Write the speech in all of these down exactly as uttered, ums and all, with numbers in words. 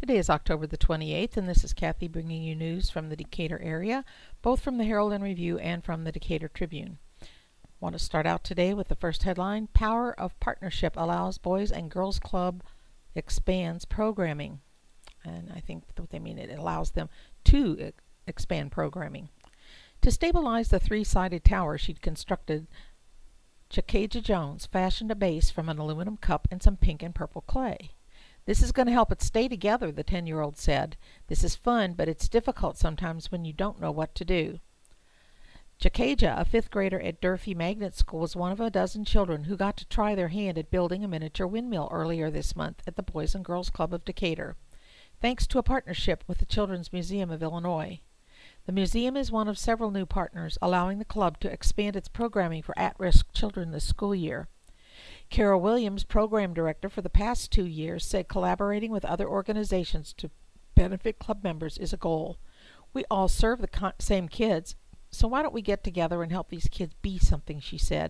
Today is October the twenty-eighth, and this is Kathy bringing you news from the Decatur area, both from the Herald and Review and from the Decatur Tribune. I want to start out today with the first headline: Power of Partnership Allows Boys and Girls Club Expands Programming. And I think what they mean, it allows them to e- expand programming. To stabilize the three-sided tower she'd constructed, Chakaja Jones fashioned a base from an aluminum cup and some pink and purple clay. "This is going to help it stay together," the ten-year-old said. "This is fun, but it's difficult sometimes when you don't know what to do." Chakaja, a fifth grader at Durfee Magnet School, was one of a dozen children who got to try their hand at building a miniature windmill earlier this month at the Boys and Girls Club of Decatur, thanks to a partnership with the Children's Museum of Illinois. The museum is one of several new partners, allowing the club to expand its programming for at-risk children this school year. Carol Williams, program director for the past two years, said collaborating with other organizations to benefit club members is a goal. "We all serve the con- same kids, so why don't we get together and help these kids be something," she said.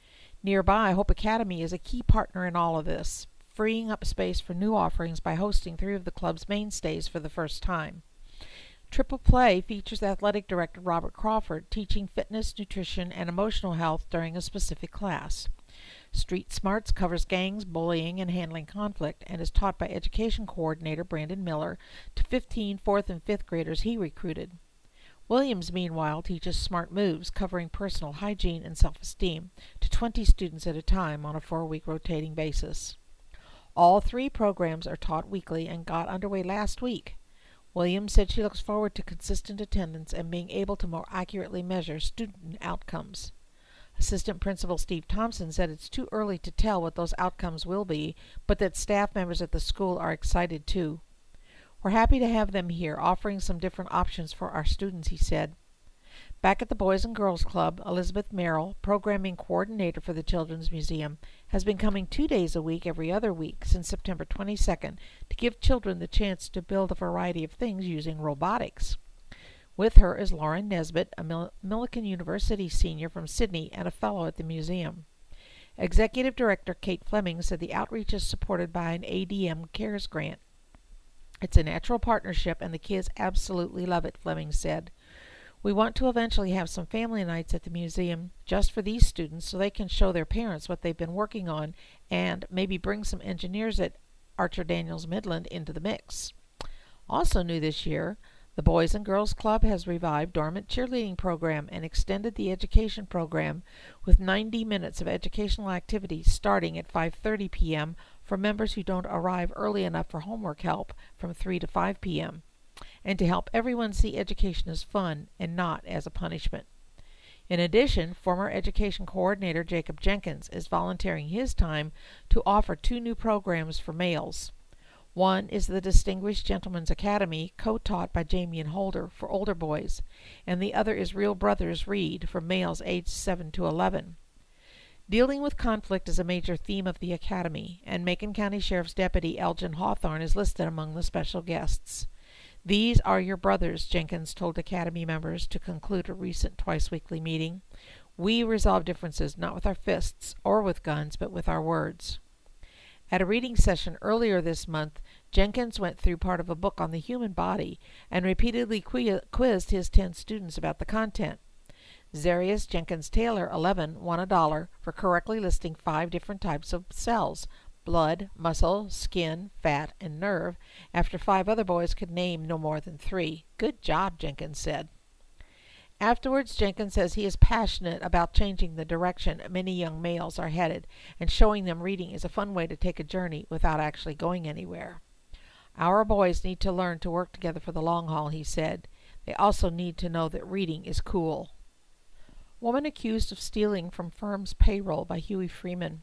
Nearby, Hope Academy is a key partner in all of this, freeing up space for new offerings by hosting three of the club's mainstays for the first time. Triple Play features athletic director Robert Crawford teaching fitness, nutrition, and emotional health during a specific class. Street Smarts covers gangs, bullying, and handling conflict, and is taught by education coordinator Brandon Miller to fifteen fourth and fifth graders he recruited. Williams, meanwhile, teaches Smart Moves, covering personal hygiene and self-esteem, to twenty students at a time on a four-week rotating basis. All three programs are taught weekly and got underway last week. Williams said she looks forward to consistent attendance and being able to more accurately measure student outcomes. Assistant Principal Steve Thompson said it's too early to tell what those outcomes will be, but that staff members at the school are excited too. "We're happy to have them here, offering some different options for our students," he said. Back at the Boys and Girls Club, Elizabeth Merrill, programming coordinator for the Children's Museum, has been coming two days a week every other week since September twenty-second to give children the chance to build a variety of things using robotics. With her is Lauren Nesbitt, a Mil- Millikan University senior from Sydney and a fellow at the museum. Executive Director Kate Fleming said the outreach is supported by an A D M CARES grant. "It's a natural partnership and the kids absolutely love it," Fleming said. "We want to eventually have some family nights at the museum just for these students so they can show their parents what they've been working on and maybe bring some engineers at Archer Daniels Midland into the mix." Also new this year, the Boys and Girls Club has revived dormant cheerleading program and extended the education program with ninety minutes of educational activities starting at five thirty p.m. for members who don't arrive early enough for homework help from three to five p.m. and to help everyone see education as fun and not as a punishment. In addition, former education coordinator Jacob Jenkins is volunteering his time to offer two new programs for males. One is the Distinguished Gentleman's Academy, co-taught by Jamie and Holder, for older boys, and the other is Real Brothers Read for males aged seven to eleven. Dealing with conflict is a major theme of the Academy, and Macon County Sheriff's Deputy Elgin Hawthorne is listed among the special guests. "These are your brothers," Jenkins told Academy members to conclude a recent twice-weekly meeting. "We resolve differences not with our fists or with guns, but with our words." At a reading session earlier this month, Jenkins went through part of a book on the human body and repeatedly qui- quizzed his ten students about the content. Zarius Jenkins Taylor, eleven, won a dollar for correctly listing five different types of cells: blood, muscle, skin, fat, and nerve, after five other boys could name no more than three. "Good job," Jenkins said. Afterwards, Jenkins says he is passionate about changing the direction many young males are headed and showing them reading is a fun way to take a journey without actually going anywhere. "Our boys need to learn to work together for the long haul," he said. "They also need to know that reading is cool." Woman accused of stealing from firm's payroll by Huey Freeman.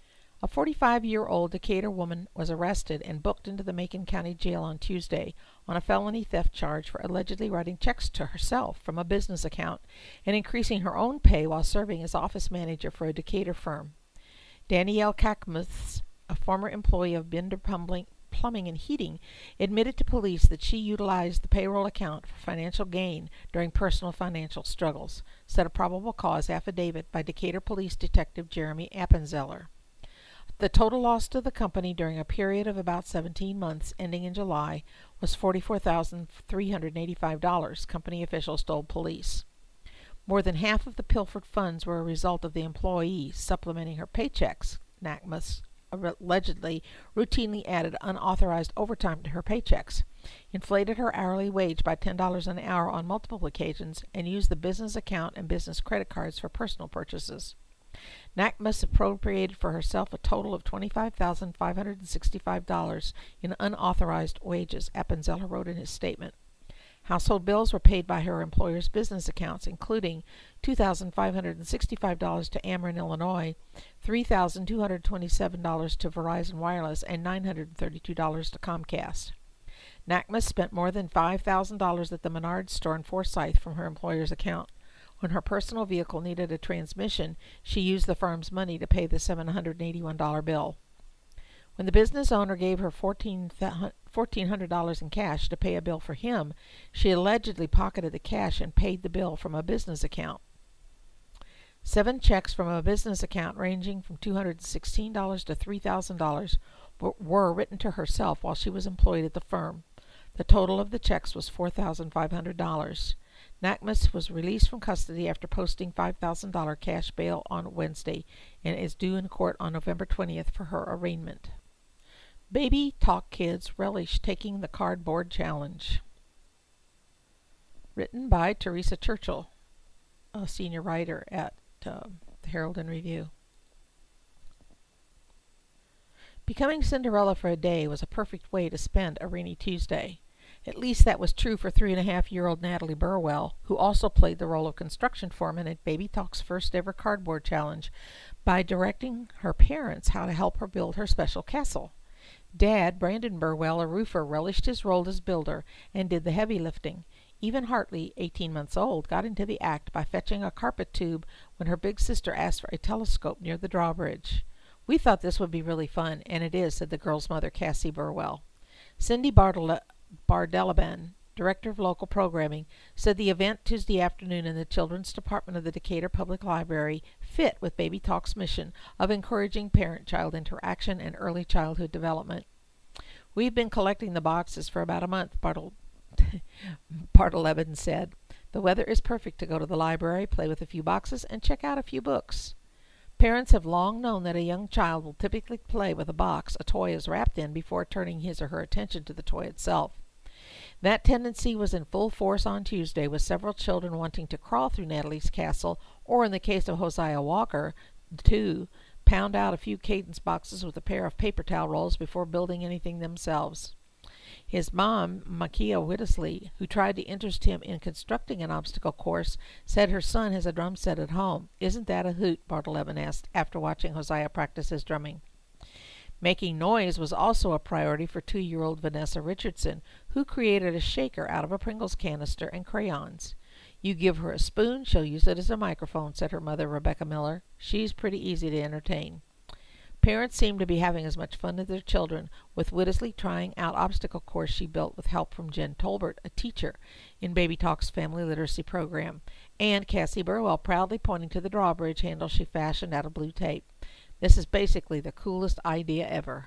A forty-five-year-old Decatur woman was arrested and booked into the Macon County Jail on Tuesday on a felony theft charge for allegedly writing checks to herself from a business account and increasing her own pay while serving as office manager for a Decatur firm. Danielle Kakmuth, a former employee of Binder Plumbing, Plumbing and Heating, admitted to police that she utilized the payroll account for financial gain during personal financial struggles, said a probable cause affidavit by Decatur Police Detective Jeremy Appenzeller. The total loss to the company during a period of about seventeen months, ending in July, was forty-four thousand three hundred eighty-five dollars, company officials told police. More than half of the pilfered funds were a result of the employee supplementing her paychecks. Nakmus allegedly routinely added unauthorized overtime to her paychecks, inflated her hourly wage by ten dollars an hour on multiple occasions, and used the business account and business credit cards for personal purchases. Nakmus appropriated for herself a total of twenty-five thousand five hundred sixty-five dollars in unauthorized wages, Appenzeller wrote in his statement. Household bills were paid by her employer's business accounts, including two thousand five hundred sixty-five dollars to Ameren, Illinois, three thousand two hundred twenty-seven dollars to Verizon Wireless, and nine hundred thirty-two dollars to Comcast. Nakmus spent more than five thousand dollars at the Menards store in Forsyth from her employer's account. When her personal vehicle needed a transmission, she used the firm's money to pay the seven hundred eighty-one dollars bill. When the business owner gave her fourteen hundred dollars in cash to pay a bill for him, she allegedly pocketed the cash and paid the bill from a business account. Seven checks from a business account ranging from two hundred sixteen dollars to three thousand dollars were written to herself while she was employed at the firm. The total of the checks was four thousand five hundred dollars. Nakmus was released from custody after posting five thousand dollars cash bail on Wednesday and is due in court on November twentieth for her arraignment. Baby Talk kids relish taking the cardboard challenge. Written by Teresa Churchill, a senior writer at uh, the Herald and Review. Becoming Cinderella for a day was a perfect way to spend a rainy Tuesday. At least that was true for three-and-a-half-year-old Natalie Burwell, who also played the role of construction foreman at Baby Talk's first-ever cardboard challenge by directing her parents how to help her build her special castle. Dad, Brandon Burwell, a roofer, relished his role as builder and did the heavy lifting. Even Hartley, eighteen months old, got into the act by fetching a carpet tube when her big sister asked for a telescope near the drawbridge. "We thought this would be really fun, and it is," said the girl's mother, Cassie Burwell. Cindy Bartle- Bardelaban, director of local programming, said the event Tuesday afternoon in the Children's Department of the Decatur Public Library fit with Baby Talk's mission of encouraging parent-child interaction and early childhood development. "We've been collecting the boxes for about a month," Bartle Bardelaban said. "The weather is perfect to go to the library, play with a few boxes, and check out a few books." Parents have long known that a young child will typically play with a box a toy is wrapped in before turning his or her attention to the toy itself. That tendency was in full force on Tuesday, with several children wanting to crawl through Natalie's castle, or in the case of Hosea Walker, to pound out a few cadence boxes with a pair of paper towel rolls before building anything themselves. His mom, Makia Whittisley, who tried to interest him in constructing an obstacle course, said her son has a drum set at home. "Isn't that a hoot?" Bartleben asked after watching Hosea practice his drumming. Making noise was also a priority for two-year-old Vanessa Richardson, who created a shaker out of a Pringles canister and crayons. "You give her a spoon, she'll use it as a microphone," said her mother, Rebecca Miller. "She's pretty easy to entertain." Parents seem to be having as much fun as their children, with Whittisley trying out obstacle course she built with help from Jen Tolbert, a teacher in Baby Talk's family literacy program, and Cassie Burwell proudly pointing to the drawbridge handle she fashioned out of blue tape. "This is basically the coolest idea ever."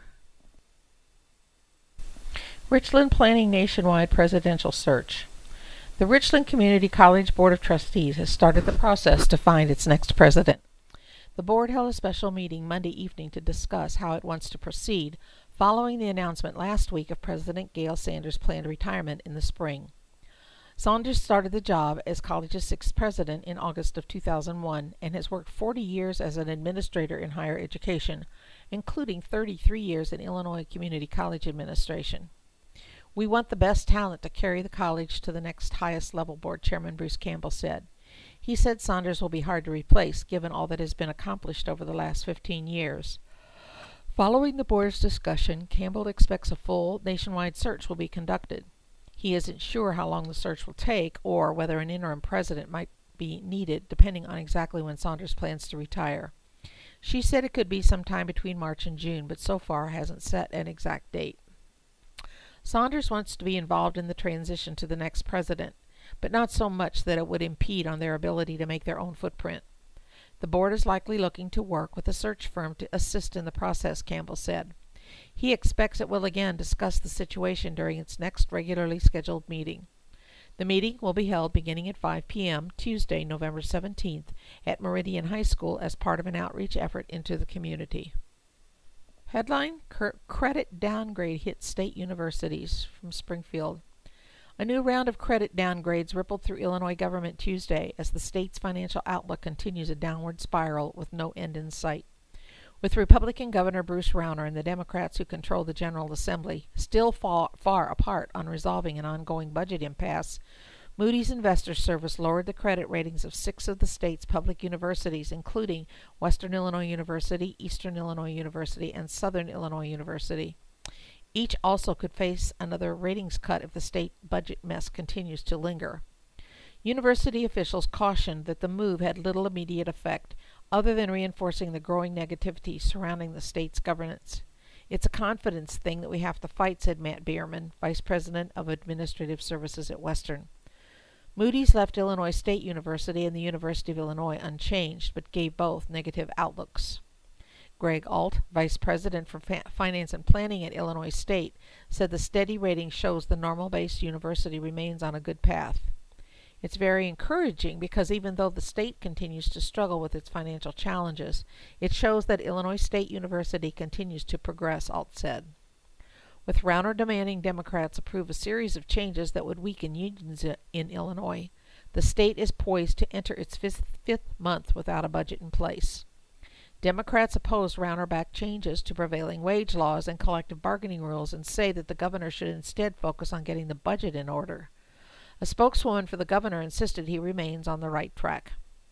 Richland planning nationwide presidential search. The Richland Community College Board of Trustees has started the process to find its next president. The board held a special meeting Monday evening to discuss how it wants to proceed, following the announcement last week of President Gail Sanders' planned retirement in the spring. Saunders started the job as college's sixth president in August of two thousand one and has worked forty years as an administrator in higher education, including thirty-three years in Illinois Community College administration. "We want the best talent to carry the college to the next highest level," Board Chairman Bruce Campbell said. He said Saunders will be hard to replace, given all that has been accomplished over the last fifteen years. Following the board's discussion, Campbell expects a full nationwide search will be conducted. He isn't sure how long the search will take or whether an interim president might be needed, depending on exactly when Saunders plans to retire. She said it could be sometime between March and June, but so far hasn't set an exact date. Saunders wants to be involved in the transition to the next president, but not so much that it would impede on their ability to make their own footprint. The board is likely looking to work with a search firm to assist in the process, Campbell said. He expects it will again discuss the situation during its next regularly scheduled meeting. The meeting will be held beginning at five p m Tuesday, November seventeenth, at Meridian High School as part of an outreach effort into the community. Headline: Credit downgrade hits state universities, from Springfield. A new round of credit downgrades rippled through Illinois government Tuesday as the state's financial outlook continues a downward spiral with no end in sight. With Republican Governor Bruce Rauner and the Democrats who control the General Assembly still far, far apart on resolving an ongoing budget impasse, Moody's Investors Service lowered the credit ratings of six of the state's public universities, including Western Illinois University, Eastern Illinois University, and Southern Illinois University. Each also could face another ratings cut if the state budget mess continues to linger. University officials cautioned that the move had little immediate effect, other than reinforcing the growing negativity surrounding the state's governance. It's a confidence thing that we have to fight, said Matt Bierman, Vice President of Administrative Services at Western. Moody's left Illinois State University and the University of Illinois unchanged, but gave both negative outlooks. Greg Alt, Vice President for Fa- Finance and Planning at Illinois State, said the steady rating shows the normal-based university remains on a good path. It's very encouraging because even though the state continues to struggle with its financial challenges, it shows that Illinois State University continues to progress, Alt said. With Rauner demanding Democrats approve a series of changes that would weaken unions in Illinois, the state is poised to enter its fifth, fifth month without a budget in place. Democrats oppose Rauner-backed changes to prevailing wage laws and collective bargaining rules and say that the governor should instead focus on getting the budget in order. A spokeswoman for the governor insisted he remains on the right track.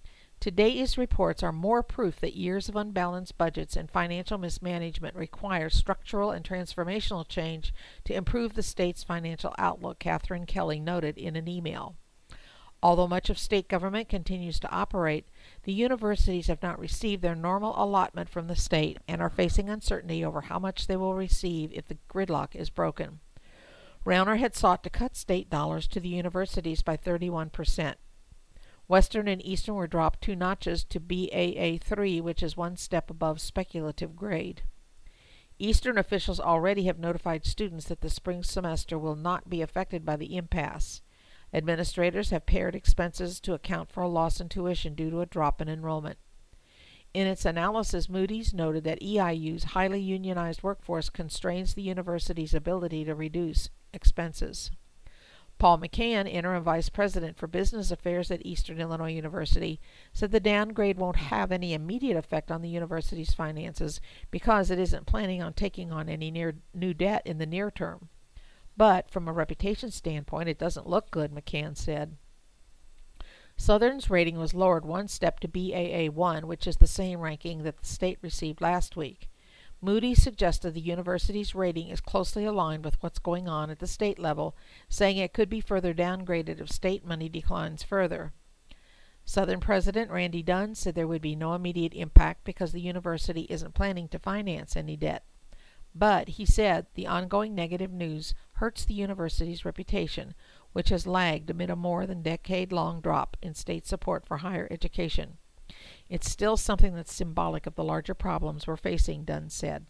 Today's reports are more proof that years of unbalanced budgets and financial mismanagement require structural and transformational change to improve the state's financial outlook, Catherine Kelly noted in an email. Although much of state government continues to operate, the universities have not received their normal allotment from the state and are facing uncertainty over how much they will receive if the gridlock is broken. Rauner had sought to cut state dollars to the universities by thirty-one percent. Western and Eastern were dropped two notches to B A A three, which is one step above speculative grade. Eastern officials already have notified students that the spring semester will not be affected by the impasse. Administrators have pared expenses to account for a loss in tuition due to a drop in enrollment. In its analysis, Moody's noted that E I U's highly unionized workforce constrains the university's ability to reduce expenses. Paul McCann, interim vice president for business affairs at Eastern Illinois University, said the downgrade won't have any immediate effect on the university's finances because it isn't planning on taking on any near new debt in the near term. But from a reputation standpoint, it doesn't look good, McCann said. Southern's rating was lowered one step to B A A one, which is the same ranking that the state received last week. Moody's suggested the university's rating is closely aligned with what's going on at the state level, saying it could be further downgraded if state money declines further. Southern President Randy Dunn said there would be no immediate impact because the university isn't planning to finance any debt. But, he said, the ongoing negative news hurts the university's reputation, which has lagged amid a more than decade-long drop in state support for higher education. It's still something that's symbolic of the larger problems we're facing, Dunn said.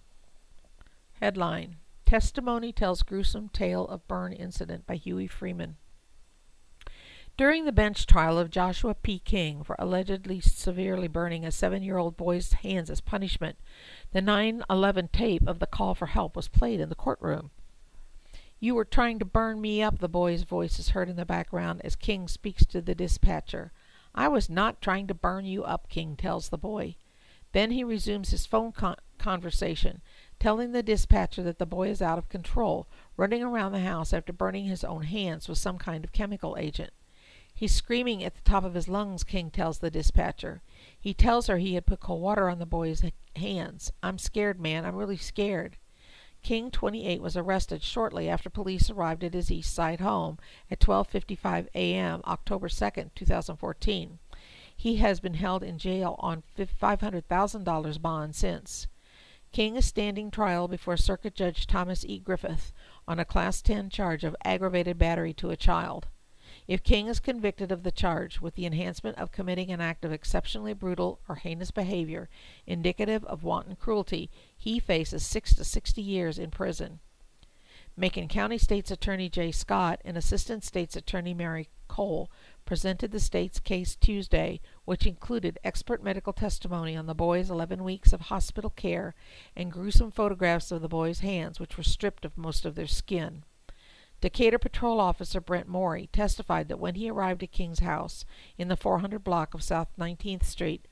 Headline: Testimony tells gruesome tale of burn incident by Huey Freeman. During the bench trial of Joshua P. King for allegedly severely burning a seven-year-old boy's hands as punishment, the nine eleven tape of the call for help was played in the courtroom. "You were trying to burn me up," the boy's voice is heard in the background as King speaks to the dispatcher. "I was not trying to burn you up," King tells the boy. Then he resumes his phone con- conversation, telling the dispatcher that the boy is out of control, running around the house after burning his own hands with some kind of chemical agent. He's screaming at the top of his lungs, King tells the dispatcher. He tells her he had put cold water on the boy's hands. "I'm scared, man. I'm really scared." King, twenty-eight, was arrested shortly after police arrived at his East Side home at twelve fifty-five a m October second, two thousand fourteen. He has been held in jail on five hundred thousand dollars bond since. King is standing trial before Circuit Judge Thomas E. Griffith on a Class ten charge of aggravated battery to a child. If King is convicted of the charge with the enhancement of committing an act of exceptionally brutal or heinous behavior indicative of wanton cruelty, he faces six to sixty years in prison. Macon County State's Attorney Jay Scott and Assistant State's Attorney Mary Cole presented the state's case Tuesday, which included expert medical testimony on the boy's eleven weeks of hospital care and gruesome photographs of the boy's hands, which were stripped of most of their skin. Decatur Patrol Officer Brent Morey testified that when he arrived at King's house in the four hundred block of South nineteenth Street,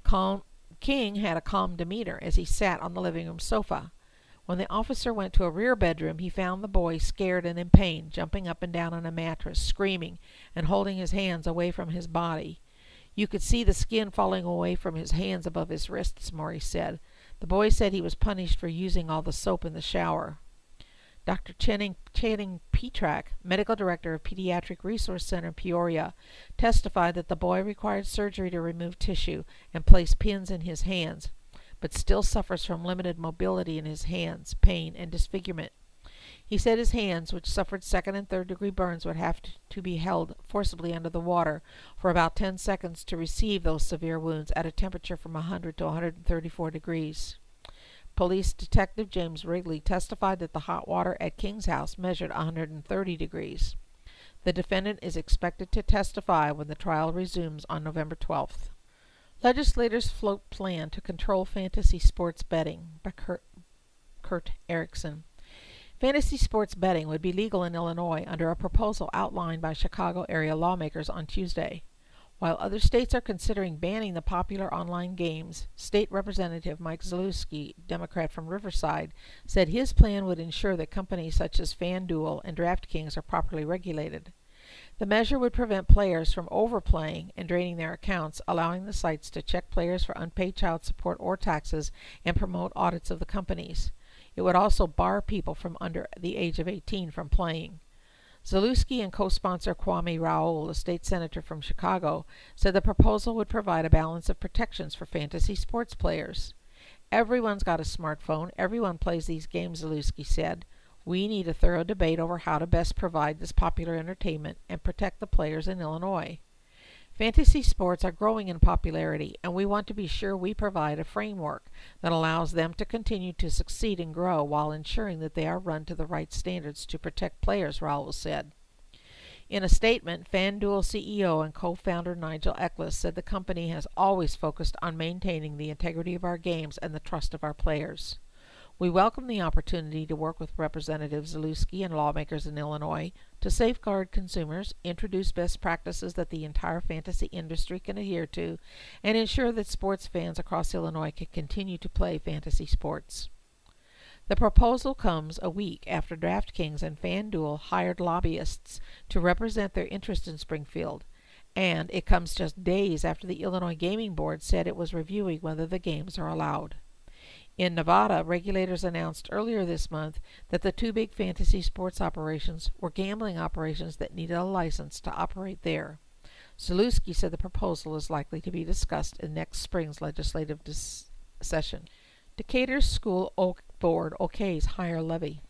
King had a calm demeanor as he sat on the living room sofa. When the officer went to a rear bedroom, he found the boy scared and in pain, jumping up and down on a mattress, screaming, and holding his hands away from his body. You could see the skin falling away from his hands above his wrists, Morey said. The boy said he was punished for using all the soap in the shower. Doctor Channing, Channing Petrak, medical director of Pediatric Resource Center in Peoria, testified that the boy required surgery to remove tissue and place pins in his hands, but still suffers from limited mobility in his hands, pain, and disfigurement. He said his hands, which suffered second and third degree burns, would have to be held forcibly under the water for about ten seconds to receive those severe wounds at a temperature from one hundred to one hundred thirty-four degrees. Police Detective James Wrigley testified that the hot water at King's house measured one hundred thirty degrees. The defendant is expected to testify when the trial resumes on November twelfth. Legislators float plan to control fantasy sports betting by Kurt, Kurt Erickson. Fantasy sports betting would be legal in Illinois under a proposal outlined by Chicago area lawmakers on Tuesday. While other states are considering banning the popular online games, State Representative Mike Zalewski, Democrat from Riverside, said his plan would ensure that companies such as FanDuel and DraftKings are properly regulated. The measure would prevent players from overplaying and draining their accounts, allowing the sites to check players for unpaid child support or taxes and promote audits of the companies. It would also bar people from under the age of eighteen from playing. Zalewski and co-sponsor Kwame Raoul, a state senator from Chicago, said the proposal would provide a balance of protections for fantasy sports players. Everyone's got a smartphone. Everyone plays these games, Zalewski said. We need a thorough debate over how to best provide this popular entertainment and protect the players in Illinois. Fantasy sports are growing in popularity, and we want to be sure we provide a framework that allows them to continue to succeed and grow while ensuring that they are run to the right standards to protect players, Raoul said. In a statement, FanDuel C E O and co-founder Nigel Eckles said the company has always focused on maintaining the integrity of our games and the trust of our players. We welcome the opportunity to work with Representative Zalewski and lawmakers in Illinois to safeguard consumers, introduce best practices that the entire fantasy industry can adhere to, and ensure that sports fans across Illinois can continue to play fantasy sports. The proposal comes a week after DraftKings and FanDuel hired lobbyists to represent their interest in Springfield, and it comes just days after the Illinois Gaming Board said it was reviewing whether the games are allowed. In Nevada, regulators announced earlier this month that the two big fantasy sports operations were gambling operations that needed a license to operate there. Zalewski said the proposal is likely to be discussed in next spring's legislative dis- session. Decatur's school board okays higher levy.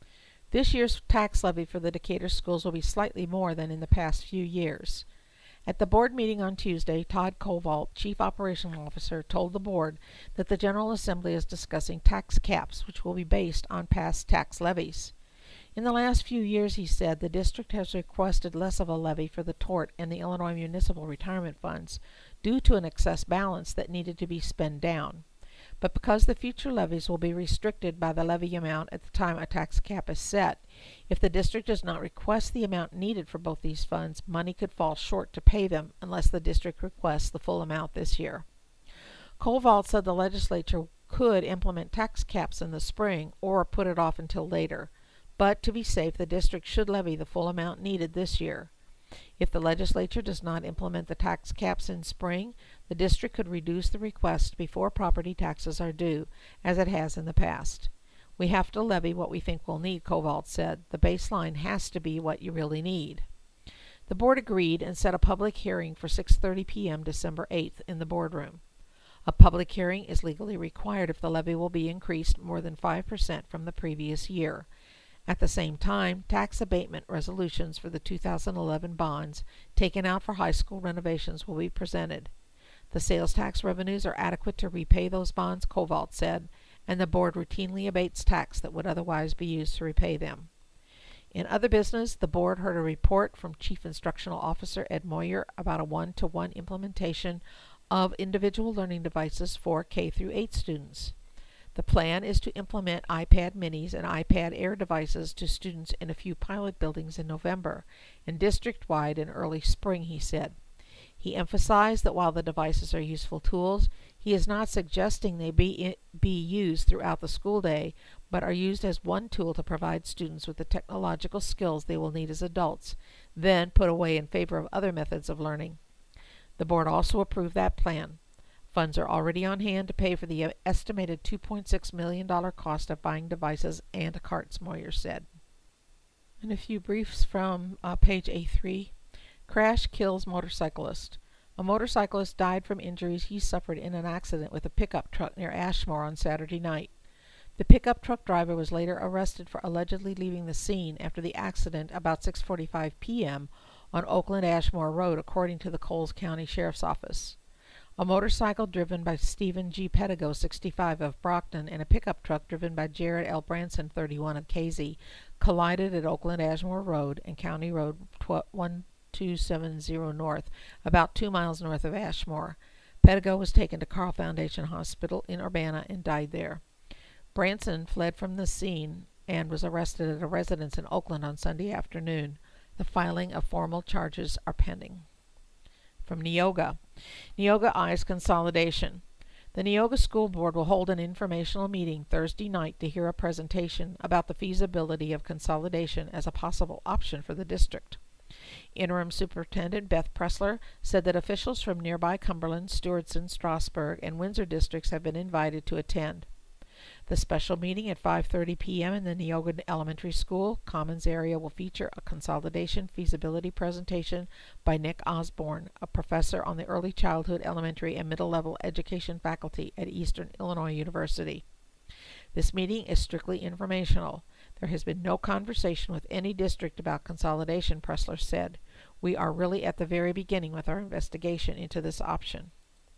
This year's tax levy for the Decatur schools will be slightly more than in the past few years. At the board meeting on Tuesday, Todd Kovault, Chief Operational Officer, told the board that the General Assembly is discussing tax caps, which will be based on past tax levies. In the last few years, he said, the district has requested less of a levy for the tort and the Illinois Municipal Retirement Funds due to an excess balance that needed to be spent down. But because the future levies will be restricted by the levy amount at the time a tax cap is set, if the district does not request the amount needed for both these funds, money could fall short to pay them unless the district requests the full amount this year. Kovault said the legislature could implement tax caps in the spring or put it off until later, but to be safe, the district should levy the full amount needed this year. If the legislature does not implement the tax caps in spring, the district could reduce the request before property taxes are due, as it has in the past. We have to levy what we think we'll need, Kovault said. The baseline has to be what you really need. The board agreed and set a public hearing for six thirty p.m. December eighth in the boardroom. A public hearing is legally required if the levy will be increased more than five percent from the previous year. At the same time, tax abatement resolutions for the two thousand eleven bonds taken out for high school renovations will be presented. The sales tax revenues are adequate to repay those bonds, Kowalt said, and the board routinely abates tax that would otherwise be used to repay them. In other business, the board heard a report from Chief Instructional Officer Ed Moyer about a one-to-one implementation of individual learning devices for K through eight students. The plan is to implement iPad minis and iPad Air devices to students in a few pilot buildings in November and district-wide in early spring, he said. He emphasized that while the devices are useful tools, he is not suggesting they be, be used throughout the school day, but are used as one tool to provide students with the technological skills they will need as adults, then put away in favor of other methods of learning. The board also approved that plan. Funds are already on hand to pay for the estimated two point six million dollars cost of buying devices and carts, Moyer said. And a few briefs from uh, page A three. Crash kills motorcyclist. A motorcyclist died from injuries he suffered in an accident with a pickup truck near Ashmore on Saturday night. The pickup truck driver was later arrested for allegedly leaving the scene after the accident about six forty-five p.m. on Oakland Ashmore Road, according to the Coles County Sheriff's Office. A motorcycle driven by Stephen G. Pedigo, sixty-five, of Brockton, and a pickup truck driven by Jared L. Branson, thirty-one, of Casey, collided at Oakland Ashmore Road and County Road one two seven zero North, about two miles north of Ashmore. Pedigo was taken to Carl Foundation Hospital in Urbana and died there. Branson fled from the scene and was arrested at a residence in Oakland on Sunday afternoon. The filing of formal charges are pending. From Neoga. Neoga eyes consolidation. The Neoga School Board will hold an informational meeting Thursday night to hear a presentation about the feasibility of consolidation as a possible option for the district. Interim Superintendent Beth Pressler said that officials from nearby Cumberland, Stewardson, Strasburg, and Windsor districts have been invited to attend. The special meeting at five thirty p.m. in the Neoga Elementary School Commons area will feature a consolidation feasibility presentation by Nick Osborne, a professor on the early childhood, elementary, and middle-level education faculty at Eastern Illinois University. This meeting is strictly informational. There has been no conversation with any district about consolidation, Pressler said. We are really at the very beginning with our investigation into this option.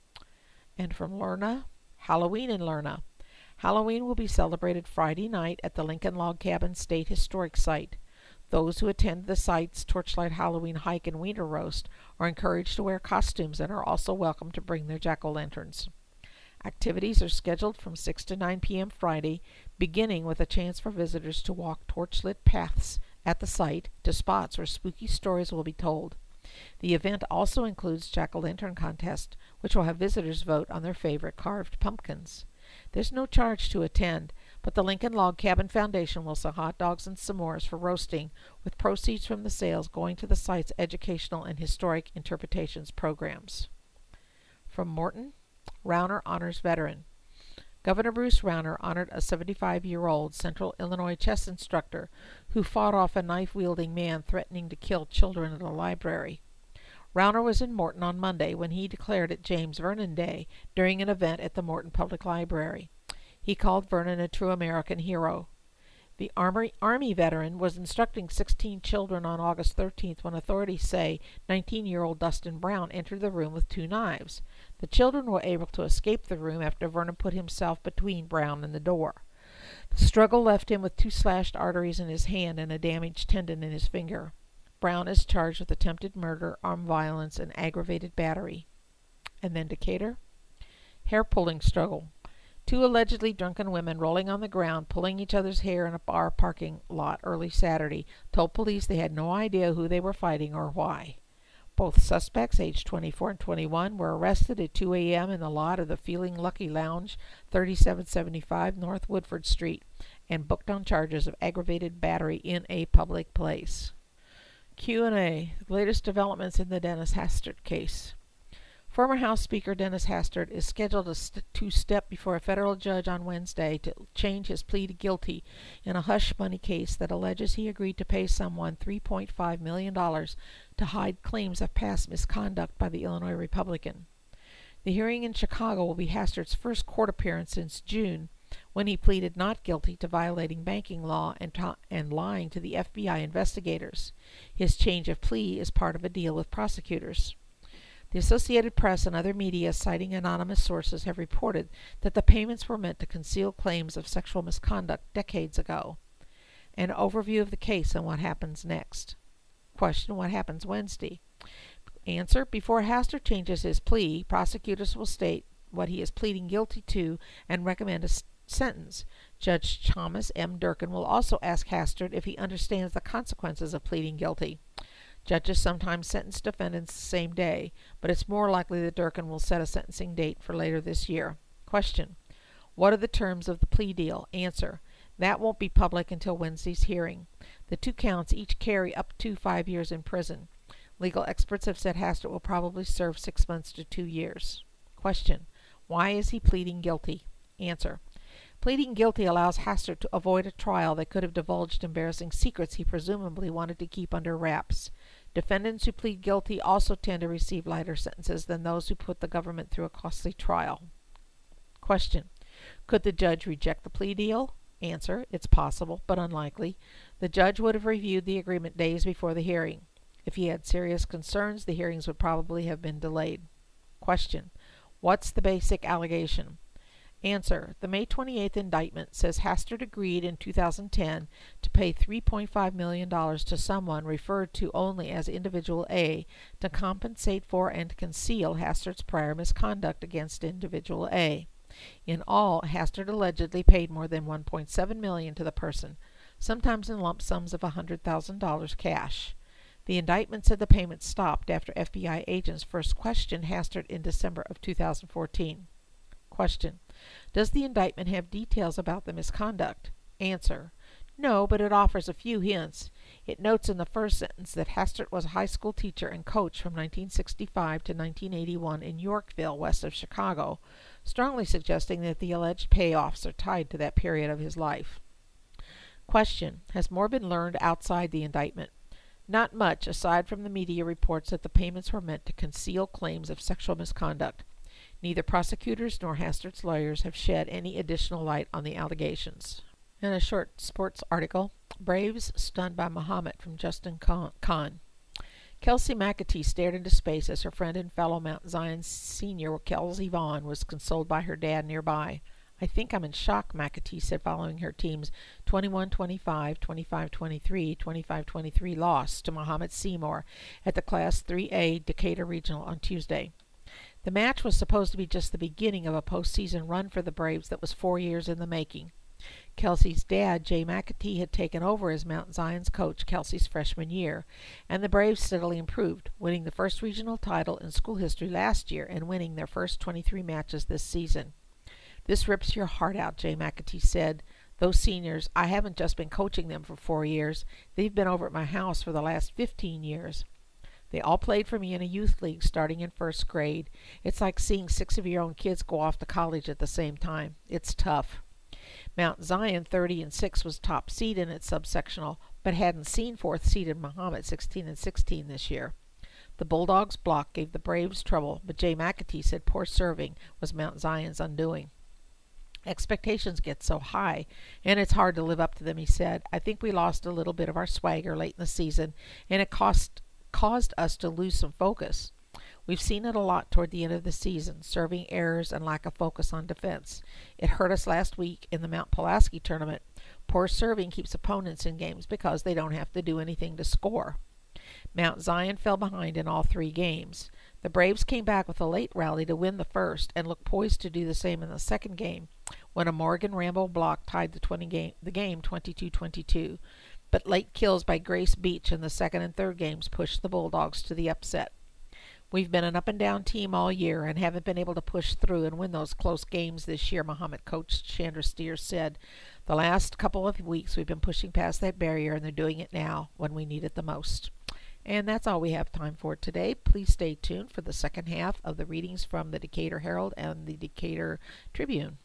And from Lerna, Halloween in Lerna. Halloween will be celebrated Friday night at the Lincoln Log Cabin State Historic Site. Those who attend the site's Torchlight Halloween hike and wiener roast are encouraged to wear costumes and are also welcome to bring their jack-o'-lanterns. Activities are scheduled from six to nine p.m. Friday, beginning with a chance for visitors to walk torchlit paths at the site to spots where spooky stories will be told. The event also includes jack-o'-lantern contest, which will have visitors vote on their favorite carved pumpkins. There's no charge to attend, but the Lincoln Log Cabin Foundation will sell hot dogs and s'mores for roasting, with proceeds from the sales going to the site's educational and historic interpretations programs. From Morton, Rauner honors veteran. Governor Bruce Rauner honored a seventy-five-year-old Central Illinois chess instructor who fought off a knife-wielding man threatening to kill children at a library. Rauner was in Morton on Monday when he declared it James Vernon Day during an event at the Morton Public Library. He called Vernon a true American hero. The Army, Army veteran was instructing sixteen children on August thirteenth when authorities say nineteen-year-old Dustin Brown entered the room with two knives. The children were able to escape the room after Vernon put himself between Brown and the door. The struggle left him with two slashed arteries in his hand and a damaged tendon in his finger. Brown is charged with attempted murder, armed violence, and aggravated battery. And then Decatur. Hair-pulling struggle. Two allegedly drunken women rolling on the ground, pulling each other's hair in a bar parking lot early Saturday, told police they had no idea who they were fighting or why. Both suspects, aged twenty-four and twenty-one, were arrested at two a.m. in the lot of the Feeling Lucky Lounge, thirty-seven seventy-five North Woodford Street, and booked on charges of aggravated battery in a public place. Q and A. The latest developments in the Dennis Hastert case. Former House Speaker Dennis Hastert is scheduled to, st- to step before a federal judge on Wednesday to change his plea to guilty in a hush money case that alleges he agreed to pay someone three point five million dollars to hide claims of past misconduct by the Illinois Republican. The hearing in Chicago will be Hastert's first court appearance since June, when he pleaded not guilty to violating banking law and, ta- and lying to the F B I investigators. His change of plea is part of a deal with prosecutors. The Associated Press and other media, citing anonymous sources, have reported that the payments were meant to conceal claims of sexual misconduct decades ago. An overview of the case and what happens next. Question: what happens Wednesday? Answer: before Hastert changes his plea, prosecutors will state what he is pleading guilty to and recommend a s- sentence. Judge Thomas M. Durkin will also ask Hastert if he understands the consequences of pleading guilty. Judges sometimes sentence defendants the same day, but it's more likely that Durkin will set a sentencing date for later this year. Question: what are the terms of the plea deal? Answer: that won't be public until Wednesday's hearing. The two counts each carry up to five years in prison. Legal experts have said Hastert will probably serve six months to two years. Question: why is he pleading guilty? Answer: pleading guilty allows Hastert to avoid a trial that could have divulged embarrassing secrets he presumably wanted to keep under wraps. Defendants who plead guilty also tend to receive lighter sentences than those who put the government through a costly trial. Question: could the judge reject the plea deal? Answer: it's possible, but unlikely. The judge would have reviewed the agreement days before the hearing. If he had serious concerns, the hearings would probably have been delayed. Question: what's the basic allegation? Answer: the May twenty-eighth indictment says Hastert agreed in two thousand ten to pay three point five million dollars to someone referred to only as Individual A to compensate for and conceal Hastert's prior misconduct against Individual A. In all, Hastert allegedly paid more than one point seven million dollars to the person, sometimes in lump sums of one hundred thousand dollars cash. The indictment said the payment stopped after F B I agents first questioned Hastert in December of two thousand fourteen. Question: does the indictment have details about the misconduct? Answer: no, but it offers a few hints. It notes in the first sentence that Hastert was a high school teacher and coach from nineteen sixty-five to nineteen eighty-one in Yorkville, west of Chicago, strongly suggesting that the alleged payoffs are tied to that period of his life. Question: has more been learned outside the indictment? Not much, aside from the media reports that the payments were meant to conceal claims of sexual misconduct. Neither prosecutors nor Hastert's lawyers have shed any additional light on the allegations. In a short sports article, Braves stunned by Muhammad from Justin Kahn. Kelsey McAtee stared into space as her friend and fellow Mount Zion senior Kelsey Vaughn was consoled by her dad nearby. "I think I'm in shock," McAtee said following her team's twenty-one twenty-five, twenty-five twenty-three, twenty-five twenty-three loss to Muhammad Seymour at the Class three A Decatur Regional on Tuesday. The match was supposed to be just the beginning of a postseason run for the Braves that was four years in the making. Kelsey's dad, Jay McAtee, had taken over as Mount Zion's coach Kelsey's freshman year, and the Braves steadily improved, winning the first regional title in school history last year and winning their first twenty-three matches this season. "This rips your heart out," Jay McAtee said. "Those seniors, I haven't just been coaching them for four years. They've been over at my house for the last fifteen years. They all played for me in a youth league starting in first grade. It's like seeing six of your own kids go off to college at the same time. It's tough." Mount Zion, thirty and six, was top seed in its subsectional, but hadn't seen fourth seeded Muhammad, sixteen and sixteen, this year. The Bulldogs' block gave the Braves trouble, but Jay McAtee said poor serving was Mount Zion's undoing. "Expectations get so high, and it's hard to live up to them," he said. "I think we lost a little bit of our swagger late in the season, and it cost, caused us to lose some focus. We've seen it a lot toward the end of the season, serving errors and lack of focus on defense. It hurt us last week in the Mount Pulaski tournament. Poor serving keeps opponents in games because they don't have to do anything to score." Mount Zion fell behind in all three games. The Braves came back with a late rally to win the first and looked poised to do the same in the second game, when a Morgan Rambo block tied the, twenty game, the game twenty-two twenty-two. But late kills by Grace Beach in the second and third games pushed the Bulldogs to the upset. "We've been an up-and-down team all year and haven't been able to push through and win those close games this year," Muhammad coach Chandra Steer said. "The last couple of weeks we've been pushing past that barrier, and they're doing it now when we need it the most." And that's all we have time for today. Please stay tuned for the second half of the readings from the Decatur Herald and the Decatur Tribune.